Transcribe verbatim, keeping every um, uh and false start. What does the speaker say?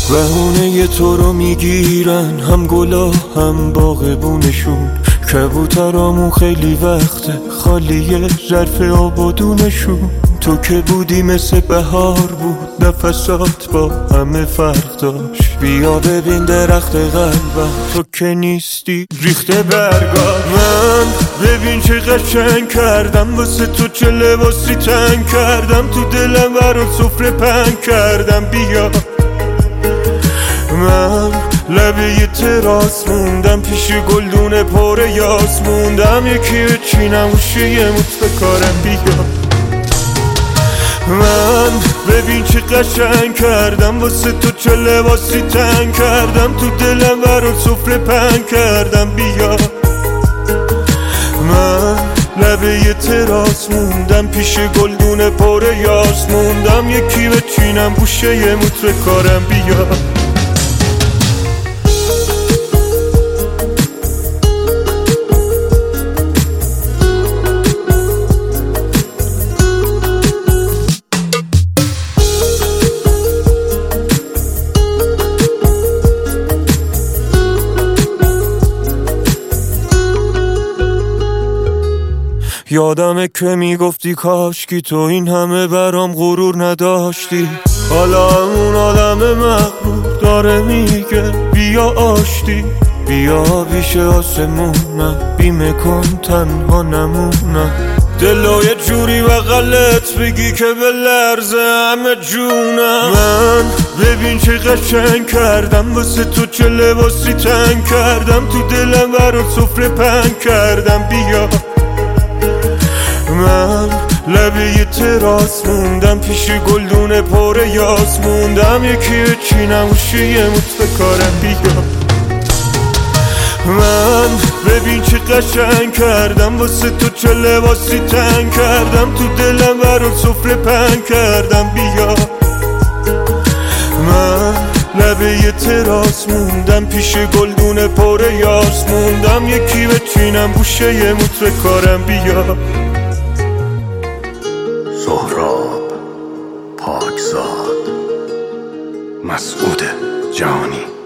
بهونه تو رو میگیرن هم گلا هم باغبونشون، کبوترامون خیلی وقته خالیه ظرف آبادونشون. تو که بودی مثل بهار بود، نفسات با همه فرق داشت. بیا ببین درخت قلبم، تو که نیستی ریخته برگا. من ببین چه قشنگ کردم واسه تو، چه لباسی تنگ کردم تو دلم برات سفره پنگ کردم. بیا من لبه یه تراس موندم، پیش گلدون پر یاس موندم. یکی بچینم گوشه یه موت بکارم. بیا من ببین چه قشنگ کردم واسه تو، چه لباسی تنگ کردم تو دلم برات سفره پنگ کردم. بیا من لبه یه تراس موندم، پیش گلدون پر یاس موندم. یکی بچینم گوشه یه موت بکارم. بیا یادمه که میگفتی کاشکی تو این همه برام غرور نداشتی. حالا همون آدم مغرور داره میگه بیا آشتی. بیا پیش آسمونم، بیمه کن تنها نمونم. دلو یه جوری بغلت بگی که به لرزه همه جونم. من ببین چه قشنگ کردم واسه تو، چه لباسی تنگ کردم تو دلم برات سفره پنگ کردم. بیا من لبه یه تراس موندم، پیش گلدون پر یاس موندم. یکی بچینم گوشه یه موت بکارم. بیا من ببین چه قشنگ کردم واسه تو، چه لباسی تنگ کردم تو دلم برات سفره پنگ کردم. بیا من لبه یه تراس موندم، پیش گلدون پر یاس موندم. یکی بچینم گوشه یه موت بکارم. بیا سهراب پاکزاد، مسعود جهانی.